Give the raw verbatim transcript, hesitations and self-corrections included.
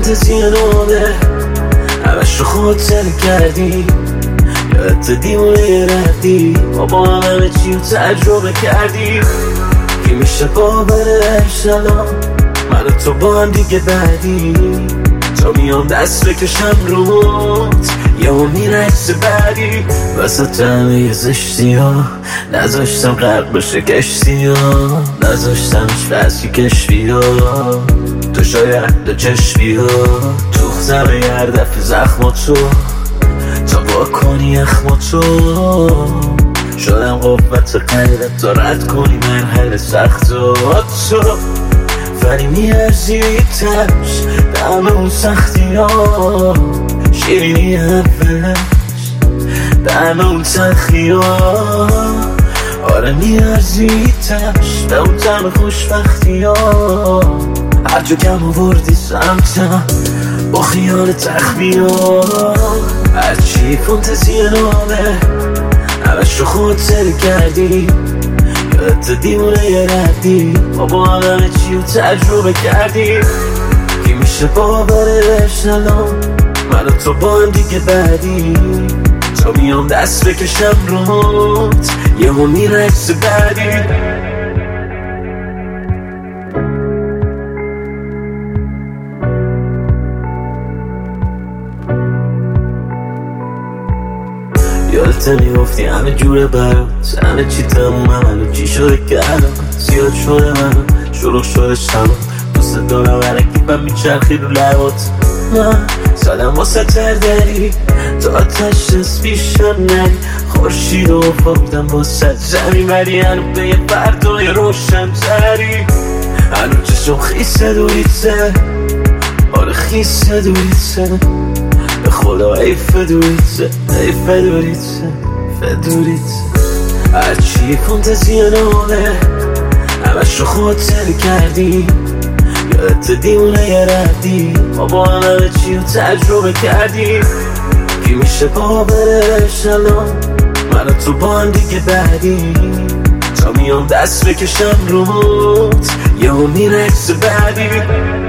فانتزی نامه همش رو خاطر کردی، یادت دیوونه ردی ما با هم همه چی رو تجربه کردی. کی میشه باورش الان من و تو با هم دیگه بعدی؟ تا میام دست بکشم روت یهو میره عکس بعدی. وسط همه زشتی ها نذاشتم غرق بشه کشتی ها، نذاشتمش فصلی کشفی ها، تو شاید دو چشمی ها تو زمه هر دفعه زخماتو تا با کنی اخماتو. شدم قوت قیرت تا رد کنی مرحله سختاتو، ولی میارزی تش دم اون سختی ها، شیرینی اولش دم اون تلخی ها. آره میارزی تش به اون دم خوشبختی ها، هر جا کم آوردی سمتم با خیال تخمی ها. هرچی فانتزی نامه همش رو خاطر کردی، یادت دیوونه ردی ما با هم همه چی رو تجربه کردی. کی میشه باورش الان من و تو با هم دیگه بعدی؟ تا میام دست بکشم روت یهو میره عکس بعدی. یادت میگفتی همه جوره برات، همه چی تمومه منو چی شده کردم، زیاد شده منو شروع شده شما دوست دارم هرکی من میچرخی رو لبات. من زدم واسه تردری تا آتش دست پیشم نری، خورشید رو فاقدم واسه زمین ولی هنو به یه فردای روشن تری. هنو چشم خیسه دوریته، آره خیسه دوریته، به خدا ای فدوریته ای فدوریته فدوریته. هرچی فانتزی نامه همش رو خاطر کردی، یادت دیوونه ردی ما با هم همه چی رو تجربه کردی. کی میشه باورش الان من و تو با هم دیگه بعدی؟ تا میام دست بکشم روت یهو میره عکس بعدی.